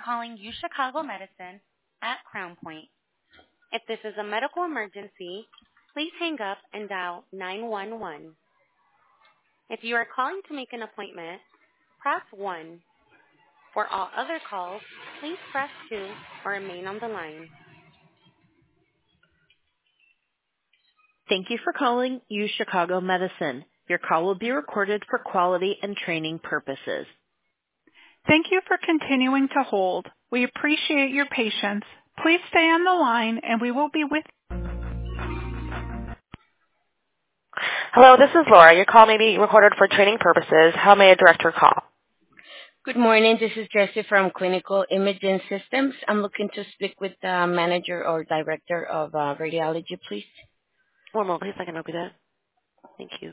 calling U Chicago Medicine at Crown Point. If this is a medical emergency, please hang up and dial 911. If you are calling to make an appointment, press 1. For all other calls, please press 2 or remain on the line. Thank you for calling U Chicago Medicine. Your call will be recorded for quality and training purposes. Thank you for continuing to hold. We appreciate your patience. Please stay on the line and we will be with you. Hello, this is Laura. Your call may be recorded for training purposes. How may I direct your call? Good morning. This is Jessie from Clinical Imaging Systems. I'm looking to speak with the manager or director of radiology, please. One moment, please. I can help you that. Thank you.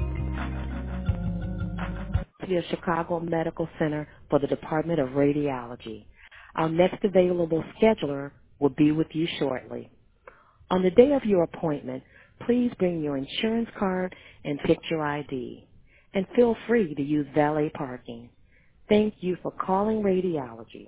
The Chicago Medical Center for the Department of Radiology. Our next available scheduler will be with you shortly. On the day of your appointment, please bring your insurance card and picture ID. And feel free to use valet parking. Thank you for calling radiology.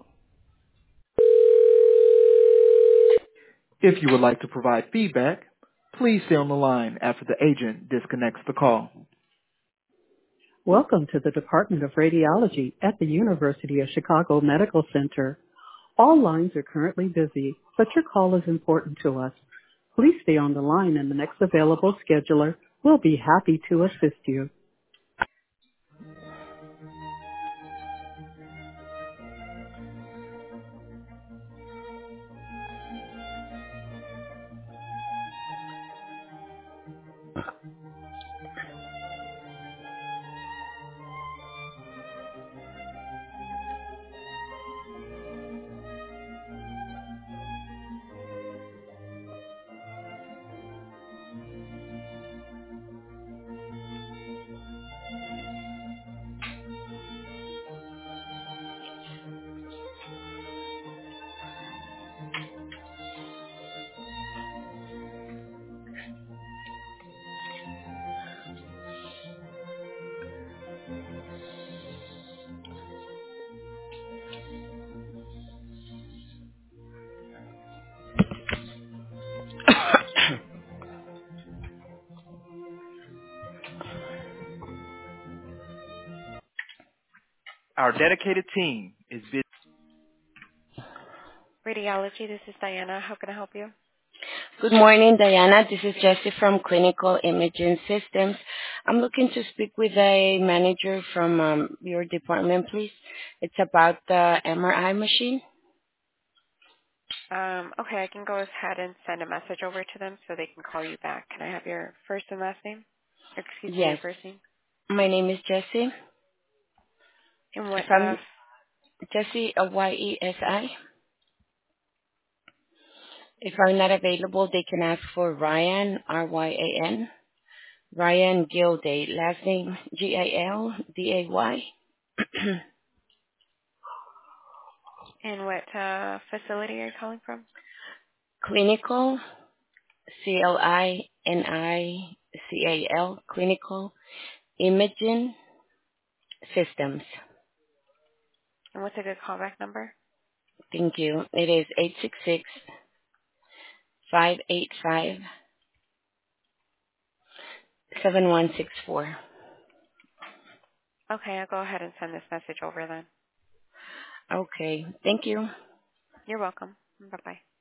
If you would like to provide feedback, please stay on the line after the agent disconnects the call. Welcome to the Department of Radiology at the University of Chicago Medical Center. All lines are currently busy, but your call is important to us. Please stay on the line and the next available scheduler will be happy to assist you. Our dedicated team is busy. Radiology, this is Diana. How can I help you? Good morning, Diana. This is Jessie from Clinical Imaging Systems. I'm looking to speak with a manager from your department, please. It's about the MRI machine. Okay, I can go ahead and send a message over to them so they can call you back. Can I have your first and last name? Excuse me, your first name. My name is Jessie. And what? Jessie, Yesi. If I'm not available, they can ask for Ryan, Ryan. Ryan Gilday, last name Gilday. And what facility are you calling from? Clinical, Clinical, Clinical Imaging Systems. And what's a good callback number? Thank you. It is 866-585-7164. Okay, I'll go ahead and send this message over then. Okay. Thank you. You're welcome. Bye-bye.